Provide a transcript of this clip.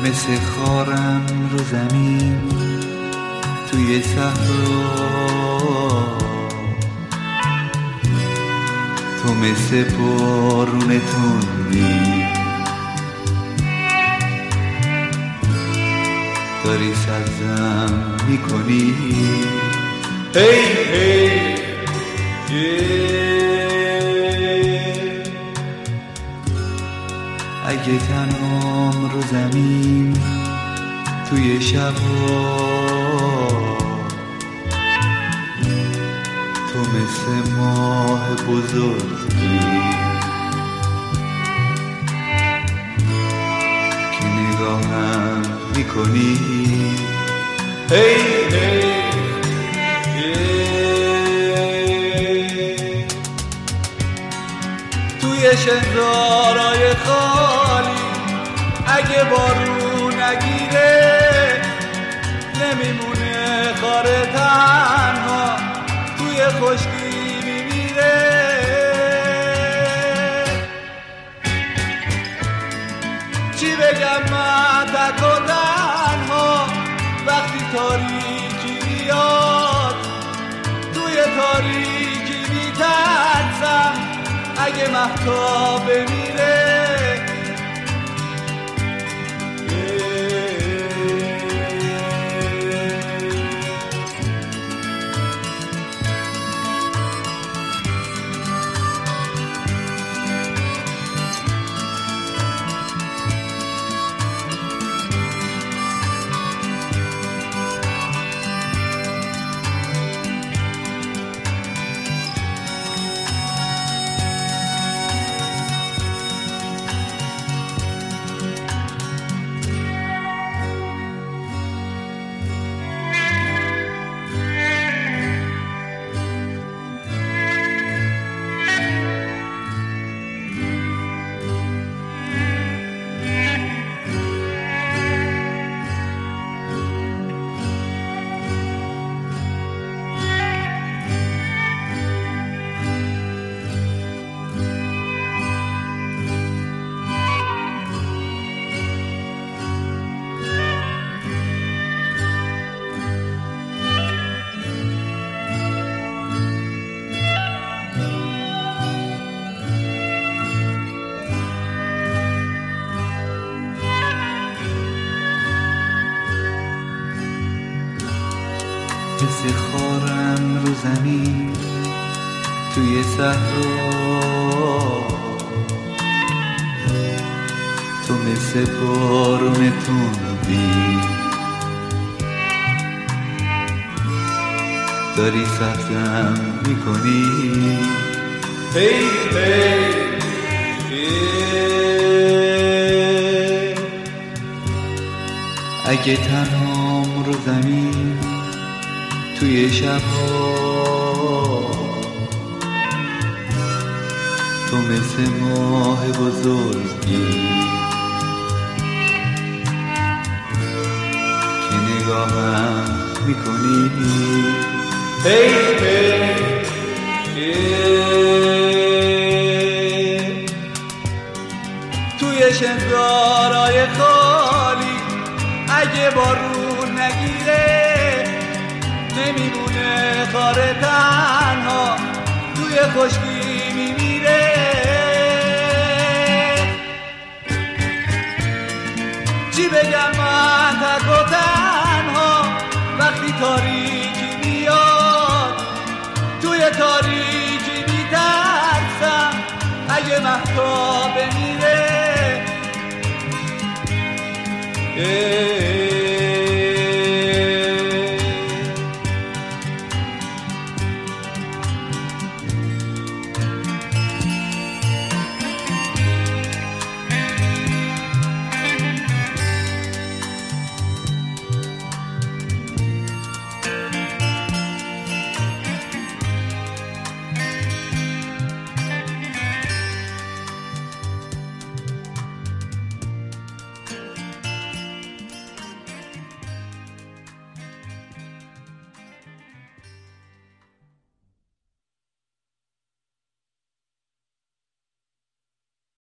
مثل خارم رو زمین توی صحرا، تو مثل بارون تندی داری سرزم میکنی. هی هی اگه تنم رو زمین توی شبا، تو مثل ماه بزرگی که نگاهم میکنی. هی هی توی شهرهای خالی اگه بارون نگیره نمیمونه خاره تنها توی خشکی میمیره. چی بگم من تک و تنها وقتی تاریکی میاد، توی تاریکی میترسم اگه مهتاب بمیره. مثل خارم رو زمین توی صحرا، تو مثل بارون تندی داری سرزم میکنی. هی هی اگه تنهام رو زمین توی شبها، تو مثل ماه بزرگی که نگاهم میکنی. هی هی توی شهرهای خالی اگه بارون نگیره نمیمونه خاره تنها توی خشکی میمیره. چی بگم من تک و تنها وقتی تاریکی میاد، توی تاریکی میترسم اگه مهتاب بمیره.